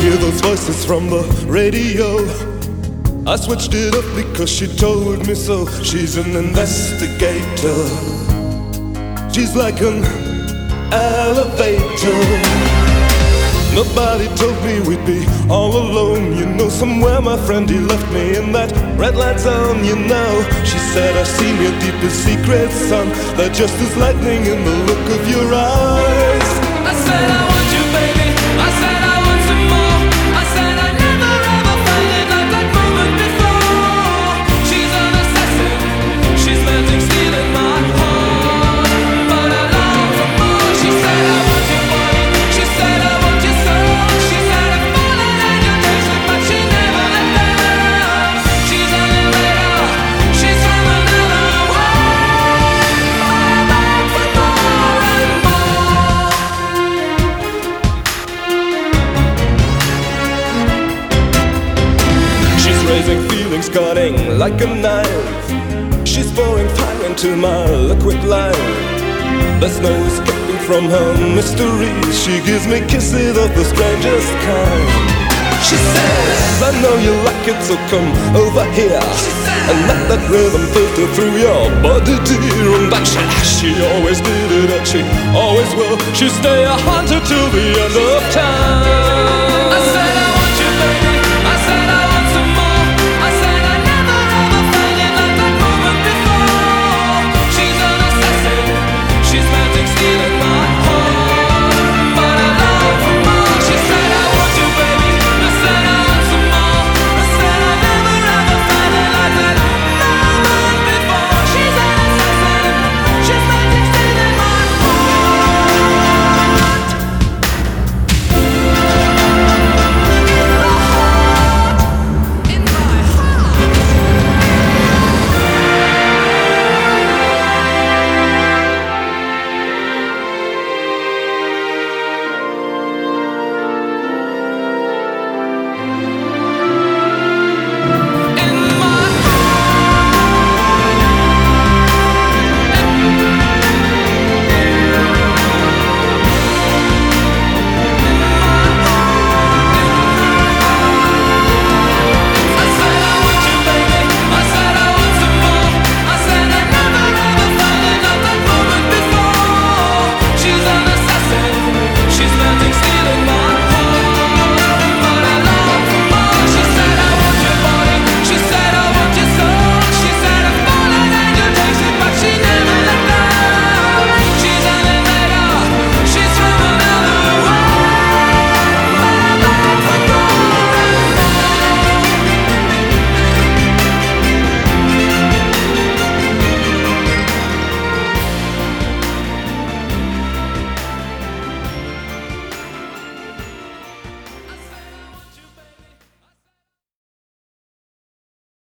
hear those voices from the radio. I switched it up because she told me so. She's an investigator. She's like an elevator. Nobody told me we'd be all alone. You know, somewhere my friend, he left me in that red light zone. You know, she said, I've seen your deepest secrets, son. They're just as lightning in the look of your eyes. I said I want you, baby. I said I want some more. I said I never ever felt it like that moment before. She's an assassin. She's planting steel in my heart, but I long for more. She said I want your body. She said I want your soul. She said I've fallen in your bracelet, but she never let down. She's an elevator. She's from another world. I'm back for more and more. She's raising feelings, cutting like a knife. She's pouring fire into my liquid life. There's no escaping from her mysteries. She gives me kisses of the strangest kind. She says, I know you like it, so come over here and let that rhythm filter through your body, dear. And that she always did it, and she always will. She'll stay a hunter till the end of time.